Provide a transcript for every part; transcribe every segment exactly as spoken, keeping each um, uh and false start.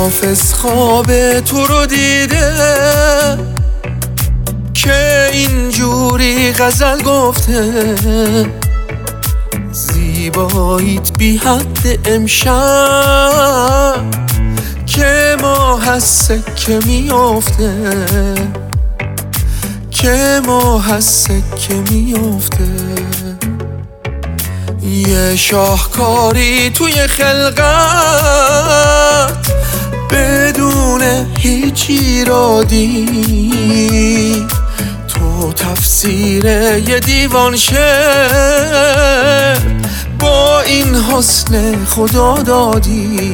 حافظ خواب تو رو دیده که اینجوری غزل گفته، زیباییت بی حد امشب که ماه از سکه میافته، که ماه از سکه میافته. یه شاهکاری توی خلقت بدون هیچ ایرادی، تو تفسیر یه دیوان شعر با این حسن خدا دادی،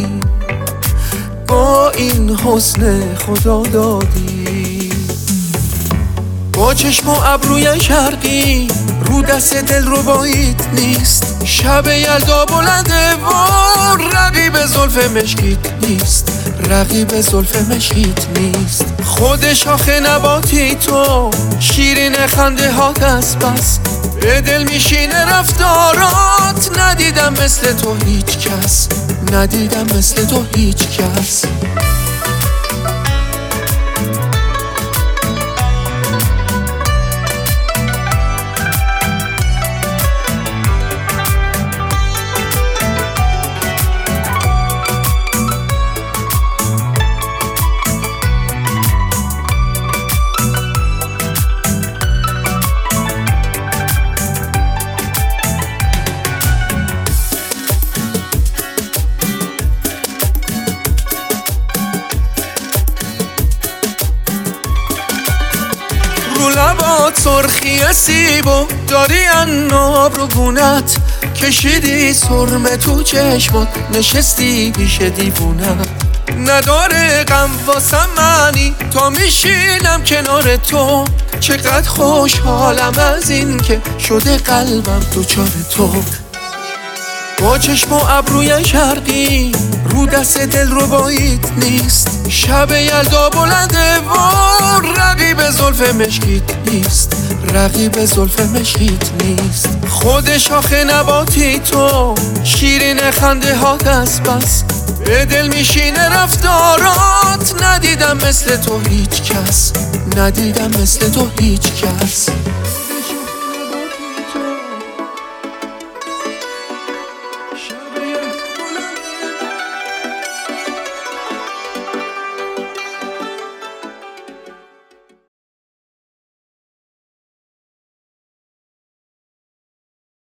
با این حسن خدا دادی. با چشم و ابروی شرقی رو دست دل رو بایید نیست، شب یلدا بلنده و رقیب زلف مشکیت نیست، رقیب زلف مشکیت نیست. خود شاخ نباتی تو شیرین خنده هات است، بس به دل میشینه رفتارات. ندیدم مثل تو هیچ کس، ندیدم مثل تو هیچ کس. رو لبات سرخی سیبو داری عناب رو گونت، کشیدی سرمه تو چشمات نشستی پیش دیوونت. نداره غم واسم معنی تا میشینم کنار تو، چقدر خوشحالم از این که شده قلبم دوچار تو. با چشم و ابروی شرقی رو دست دل رو بایید نیست، شب یلدا بلنده و رقیب زلف مشکیت نیست، رقیب زلف مشکیت نیست. خود شاخ نباتی تو شیرین خنده هات است، بس به دل میشینه رفتارات. ندیدم مثل تو هیچ کس، ندیدم مثل تو هیچ کس.